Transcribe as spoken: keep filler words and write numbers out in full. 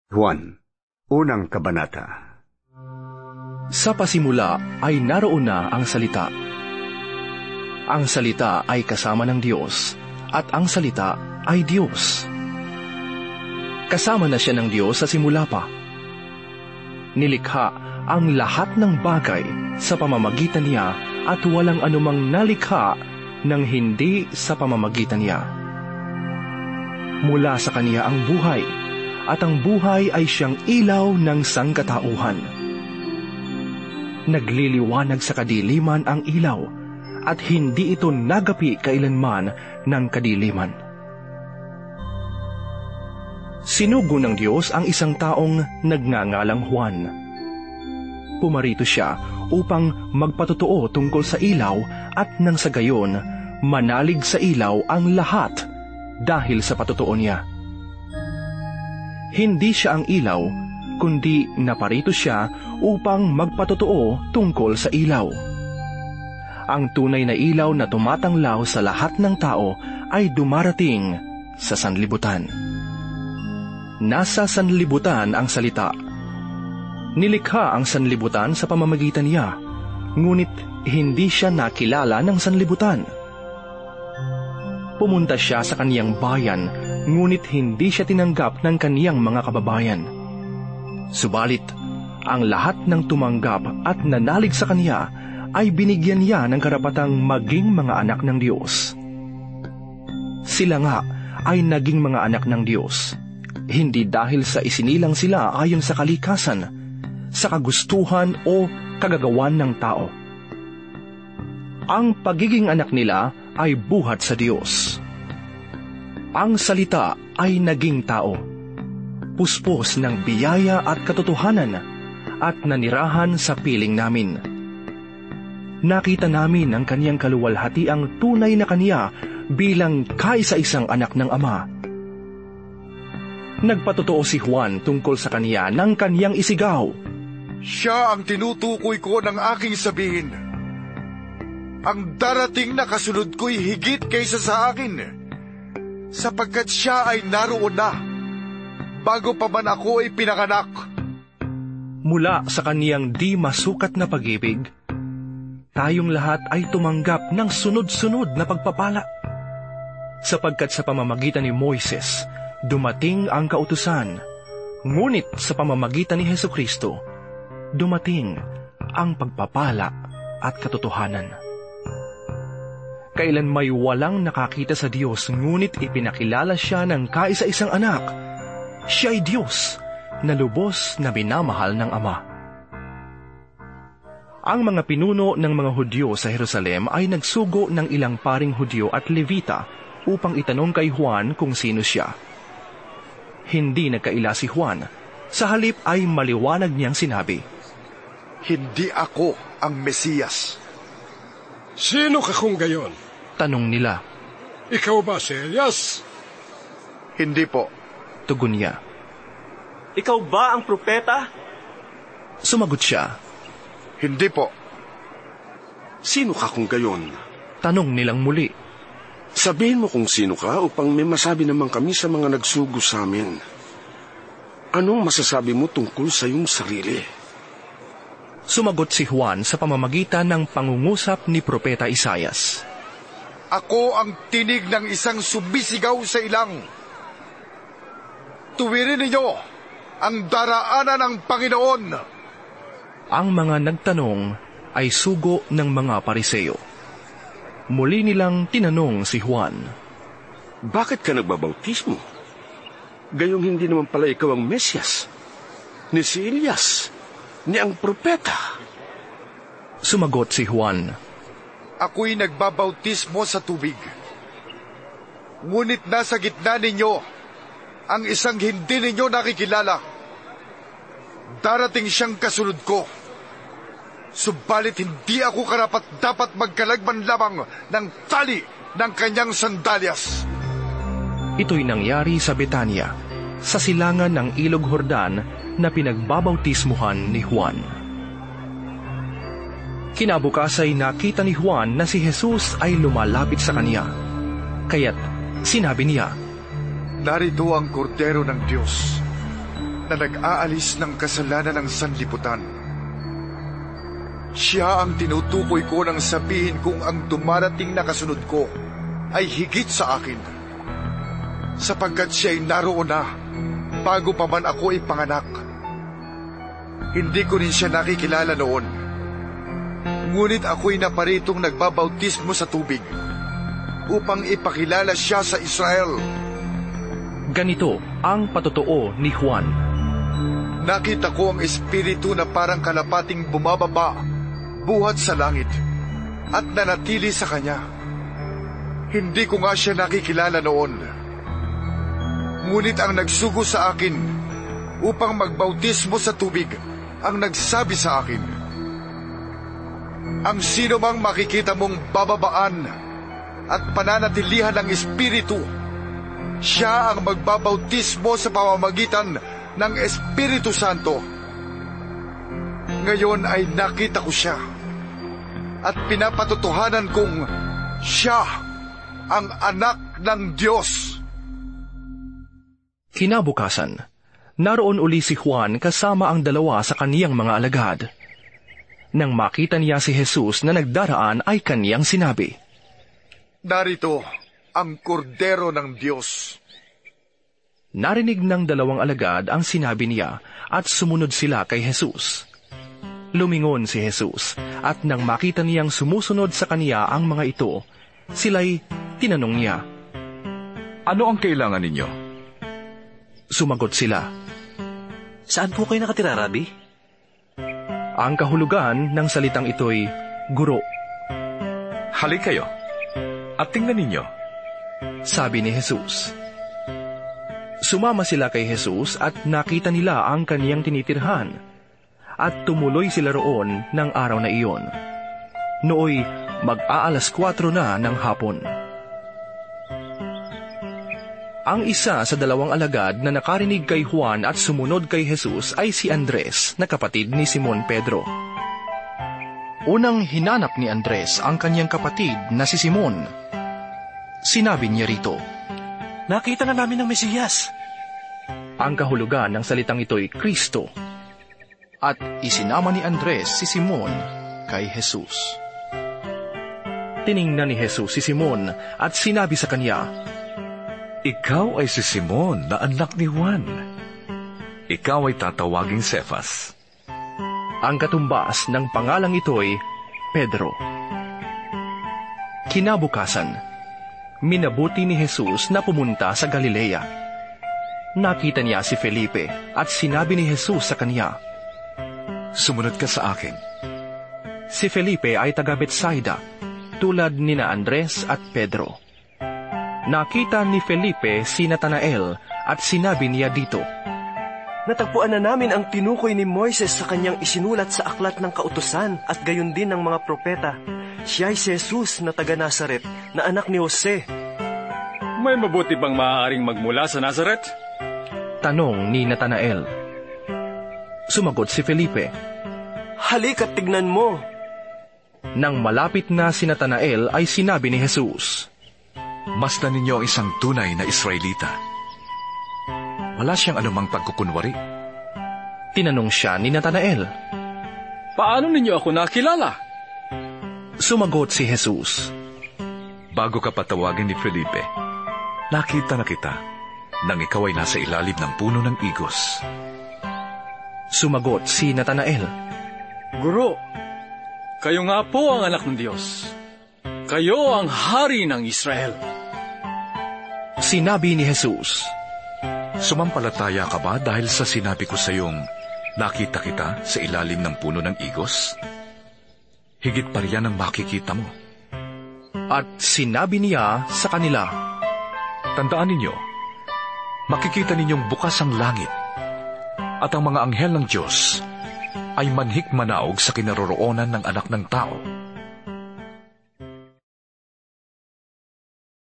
Juan, unang kabanata. Sa pasimula ay naroon na ang salita. Ang salita ay kasama ng Diyos, at ang salita ay Diyos. Kasama na siya ng Diyos sa simula pa. Nilikha ang lahat ng bagay sa pamamagitan niya at walang anumang nalikha nang hindi sa pamamagitan niya. Mula sa kaniya ang buhay, at ang buhay ay siyang ilaw ng sangkatauhan. Nagliliwanag sa kadiliman ang ilaw, at hindi ito nagapi kailanman ng kadiliman. Sinugo ng Diyos ang isang taong nagngangalang Juan. Pumarito siya upang magpatotoo tungkol sa ilaw at nang sa gayon, manalig sa ilaw ang lahat dahil sa patotoo niya. Hindi siya ang ilaw, kundi naparito siya upang magpatotoo tungkol sa ilaw. Ang tunay na ilaw na tumatanglaw sa lahat ng tao ay dumarating sa sanlibutan. Nasa sanlibutan ang salita. Nilikha ang sanlibutan sa pamamagitan niya, ngunit hindi siya nakilala ng sanlibutan. Pumunta siya sa kaniyang bayan, ngunit hindi siya tinanggap ng kaniyang mga kababayan. Subalit, ang lahat ng tumanggap at nanalig sa kaniya ay binigyan niya ng karapatang maging mga anak ng Diyos. Sila nga ay naging mga anak ng Diyos, hindi dahil sa isinilang sila ayon sa kalikasan, sa kagustuhan o kagagawan ng tao. Ang pagiging anak nila ay buhat sa Diyos. Ang salita ay naging tao, puspos ng biyaya at katotohanan, at nanirahan sa piling namin. Nakita namin ang kaniyang kaluwalhatiang tunay na kaniya bilang kaisa-isang anak ng Ama. Nagpatotoo si Juan tungkol sa kaniya ng kaniyang isigaw, "Siya ang tinutukoy ko ng aking sabihin. Ang darating na kasunod ko'y higit kaysa sa akin, sapagkat siya ay naroon na, bago pa man ako ay pinanganak." Mula sa kaniyang di masukat na pag-ibig, tayong lahat ay tumanggap ng sunod-sunod na pagpapala. Sapagkat sa pamamagitan ni Moises, dumating ang kautusan, ngunit sa pamamagitan ni Hesukristo, dumating ang pagpapala at katotohanan. Kailan may walang nakakita sa Diyos, ngunit ipinakilala siya ng kaisa-isang anak, siya ay Diyos na lubos na minamahal ng Ama. Ang mga pinuno ng mga Hudyo sa Jerusalem ay nagsugo ng ilang paring Hudyo at Levita upang itanong kay Juan kung sino siya. Hindi nagkaila si Juan, sa halip ay maliwanag niyang sinabi, "Hindi ako ang Mesiyas." "Sino ka kung gayon?" tanong nila. "Ikaw ba si Elias?" "Hindi po." Tugon niya. "Ikaw ba ang propeta?" Sumagot siya. "Hindi po." "Sino ka kung gayon?" tanong nilang muli. "Sabihin mo kung sino ka upang may masabi naman kami sa mga nagsugo sa amin. Anong masasabi mo tungkol sa iyong sarili?" Sumagot si Juan sa pamamagitan ng pangungusap ni Propeta Isaias. "Ako ang tinig ng isang sumisigaw sa ilang. Tuwirin ninyo ang daraanan ng Panginoon." Ang mga nagtanong ay sugo ng mga Pariseo. Muli nilang tinanong si Juan, "Bakit ka nagbabautismo? Gayong hindi naman pala ikaw ang Mesyas, ni si Elias, ni ang propeta." Sumagot si Juan, "Ako'y nagbabautismo sa tubig. Ngunit nasa gitna ninyo ang isang hindi ninyo nakikilala. Darating siyang kasunod ko, subalit hindi ako karapat-dapat magkalagman lamang ng tali ng kanyang sandalyas." Ito'y nangyari sa Betania, sa silangan ng Ilog Jordan na pinagbabautismuhan ni Juan. Kinabukasan ay nakita ni Juan na si Jesus ay lumalapit sa kaniya. Kaya't sinabi niya, "Narito ang kordero ng Diyos. na nag-aalis ng kasalanan ng sanlibutan. Siya ang tinutukoy ko nang sabihin kung ang dumarating na kasunod ko ay higit sa akin, sapagkat siya ay naroon na bago pa man ako ipanganak. Hindi ko rin siya nakikilala noon, ngunit ako'y naparitong nagbabautismo sa tubig upang ipakilala siya sa Israel. Ganito ang patotoo ni Juan. Nakita ko ang espiritu na parang kalapating bumababa buhat sa langit at nanatili sa kanya. Hindi ko nga siya nakikilala noon, ngunit ang nagsugo sa akin upang magbautismo sa tubig ang nagsabi sa akin, ang sino mang makikita mong bababaan at pananatilihan ng espiritu, siya ang magbabautismo sa pamamagitan ng Espiritu Santo. Ngayon ay nakita ko siya at pinapatotohanan kong siya ang anak ng Diyos. Kinabukasan, naroon uli si Juan kasama ang dalawa sa kaniyang mga alagad. Nang makita niya si Jesus na nagdaraan ay kaniyang sinabi, narito ang kordero ng Diyos. Narinig ng dalawang alagad ang sinabi niya at sumunod sila kay Jesus. Lumingon si Jesus at nang makita niyang sumusunod sa kaniya ang mga ito, sila'y tinanong niya, ano ang kailangan ninyo? Sumagot sila, Saan po kayo nakatira, Rabi? ang kahulugan ng salitang ito'y guro. Halik kayo at tingnan ninyo. Sabi ni Jesus. Sumama sila kay Jesus at nakita nila ang kaniyang tinitirhan at tumuloy sila roon ng araw na iyon. Nooy mag-aalas kwatro na ng hapon. Ang isa sa dalawang alagad na nakarinig kay Juan at sumunod kay Jesus ay si Andres, na kapatid ni Simon Pedro. Unang hinanap ni Andres ang kanyang kapatid na si Simon. Sinabi niya rito, Nakita na namin ang Mesiyas. ang kahulugan ng salitang ito'y Kristo. At isinama ni Andres si Simon kay Jesus. Tiningnan ni Jesus si Simon at sinabi sa kanya, Ikaw ay si Simon na anak ni Juan. Ikaw ay tatawaging Cefas. Ang katumbas ng pangalang ito'y Pedro. Kinabukasan, minabuti ni Jesus na pumunta sa Galilea. Nakita niya si Felipe at sinabi ni Jesus sa kanya, Sumunod ka sa akin. Si Felipe ay taga Betsaida, tulad ni na Andres at Pedro. Nakita ni Felipe si Natanael at sinabi niya dito, Natagpuan na namin ang tinukoy ni Moises sa kanyang isinulat sa aklat ng kautusan at gayon din ng mga propeta. Siya ay si Jesus na taga Nazaret, na anak ni Jose. May mabuti bang maaaring magmula sa Nazaret? Tanong ni Natanael. Sumagot si Felipe, Halik at tignan mo. Nang malapit na si Natanael ay sinabi ni Jesus, Masdan ninyo ang isang tunay na Israelita. Wala siyang anumang pagkukunwari. Tinanong siya ni Natanael. Paano ninyo ako nakilala? Sumagot si Jesus, Bago ka patawagin ni Felipe, nakita na kita nang ikaw ay nasa ilalim ng puno ng igos. Sumagot si Natanael, Guro, kayo nga po ang anak ng Diyos. Kayo ang hari ng Israel. Sinabi ni Jesus, Sumampalataya ka ba dahil sa sinabi ko sa iyong nakita kita sa ilalim ng puno ng igos? Higit pa riyan ang makikita mo. At sinabi niya sa kanila, Tandaan ninyo, makikita ninyong bukas ang langit at ang mga anghel ng Diyos ay manhik manaog sa kinaroroonan ng anak ng tao.